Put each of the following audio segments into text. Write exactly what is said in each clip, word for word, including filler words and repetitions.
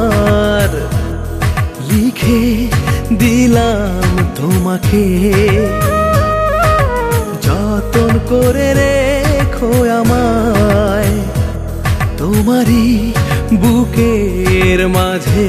আমার লিখে দিলাম তোমাকে, যতন করে রেখো আমায় তোমারই বুকের মাঝে।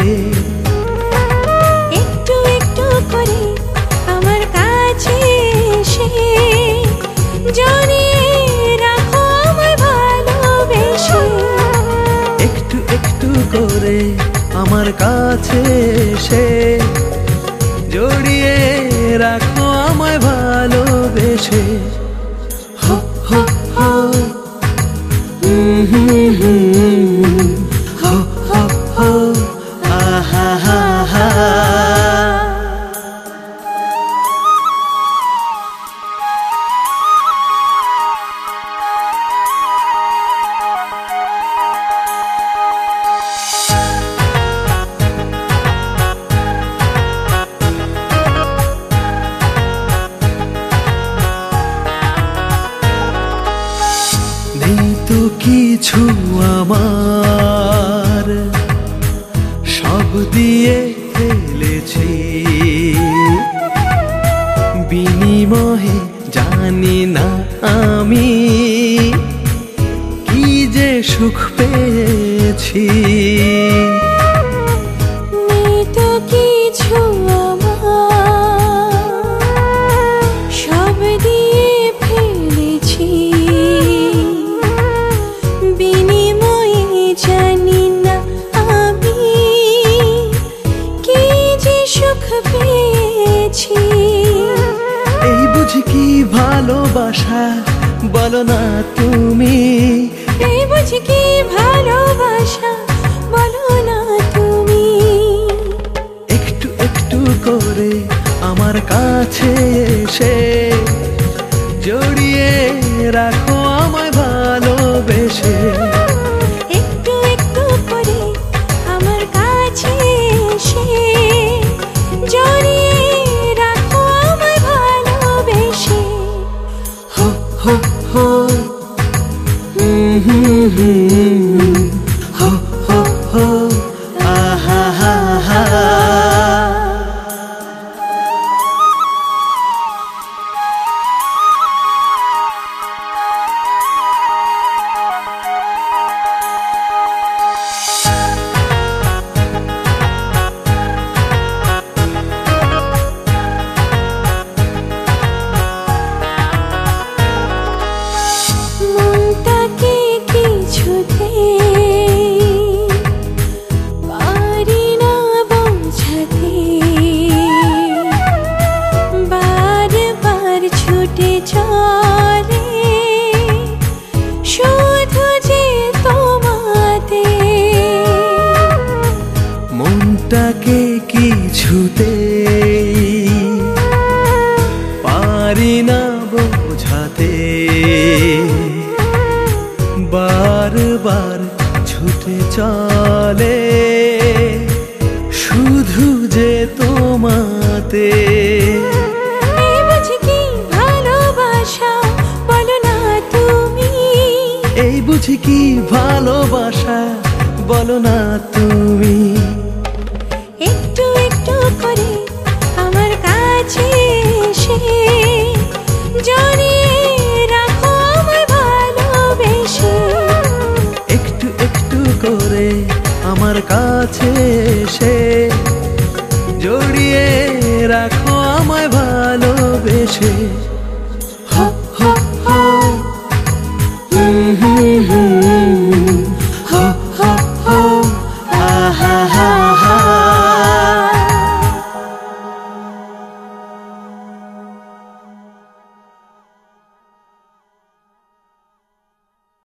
একটু একটু করে আমার কাছে এসে জড়িয়ে রাখো আমায় ভালোবেসে। একটু একটু করে আমার কাছে এসে জড়িয়ে রাখো আমায় ভালোবেসে। হো হো হো হুম হুম হুম হো হো হো আহা হা হা। নেই তো কিছু আমার, সব দিয়ে ফেলেছি বিনিময়ে, জানি না আমি কি যে সুখ পেয়েছি। নেই তো কিছু আমার, সব দিয়ে ফেলেছি বিনিময়ে, জানি না আমি কি যে সুখ পেয়েছি। এই বুঝি কি ভালোবাসা, বলো না তুমি। এই বুঝি কি ভালোবাসা, বলো না তুমি। একটু একটু করে আমার কাছে এসে জড়িয়ে রাখো আমায় ভালোবেসে। একটু একটু করে আমার কাছে এসে জড়িয়ে রাখো আমায় ভালোবেসে। হো হো হো হুম হুম হুম হো হো হো আহা হা হা। মনটাকে কিছুতে পারি না বোঝাতে, বারবার ছুটে চলে শুধু যে তোমাতে। মনটাকে কিছুতে পারি না বোঝাতে, বারবার ছুটে চলে শুধু যে তোমাতে। এই বুঝি কি ভালোবাসা, বলো না তুমি। এই বুঝি কি ভালোবাসা, বলো না তুমি। একটু একটু করে আমার কাছে এসে জড়িয়ে রাখো আমায় ভালোবেসে। একটু একটু করে আমার কাছে এসে জড়িয়ে রাখো আমায় ভালোবেসে।